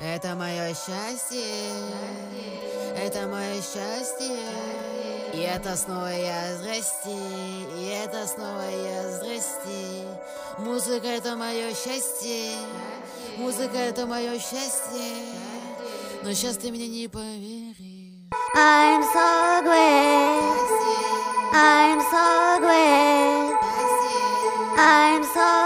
Это мое счастье, это мое счастье. И это снова я, здрасте, и это снова я, здрасте. Музыка — это мое счастье, музыка — это мое счастье. Но сейчас ты мне не поверишь. I'm so glad, I'm so glad, I'm so